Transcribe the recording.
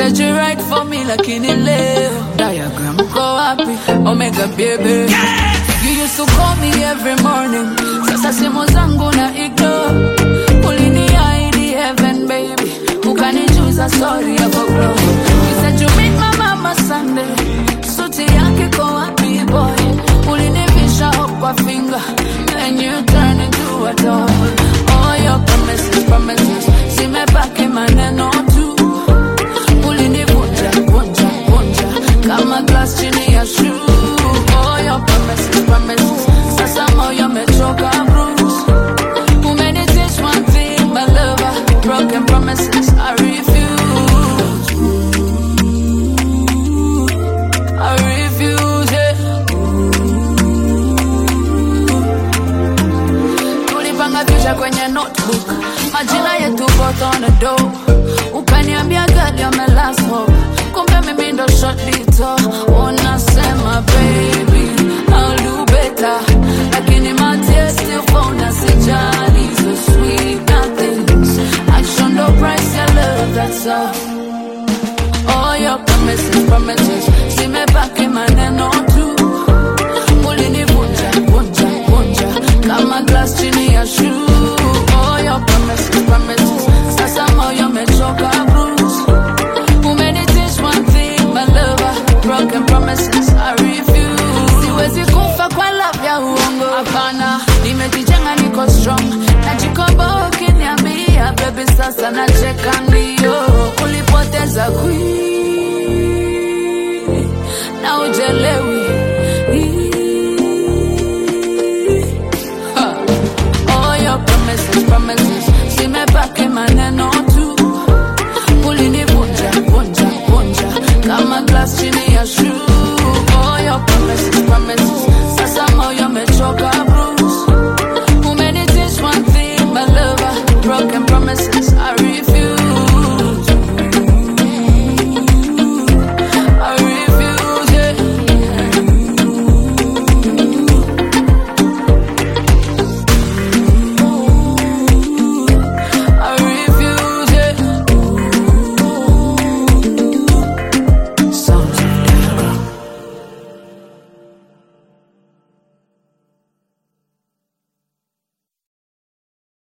said you right for me lakini leo diagram go happy omega baby. You used to call me every morning, sasa simu zangu na ignore. Uliniahidi heaven baby, ukanijuza sorry about glow. You said you meet my mama Sunday, suti yake kwa wapi boy. Ulinivisha hope kwa finger, and you turn into a doll. All your promises, zimebaki maneno tu. Ulinivunja, kama glass chini ya shoe. All your promises, sasa moyo mechoka bruise. Umeni teach one thing, my lover, broken promises, I refuse. I refuse, yeah. Tulipanga future kwenye notebook, majina yetu both on the door. Ukaniambia girl you're my last hope, kumbe mimi ndo short little. Unasema baby I'll do better, lakini my tears still fall na sijali. So sweet nothings, action no price your love, that's all. All your promises, zimebaki maneno tu. Ulinivunja, kama glass chini ya shoe. All your promises, sasa moyo mechoka bruise. Umeni teach one thing, my lover, broken promises, I refuse. Siwezi kufa kwa love ya uongo, hapana. Nimejijenga niko strong, najikomboa ukiniambia baby sasa nacheka ndio. Ulipoteza queen, na ujelewi. All your promises, zimebaki maneno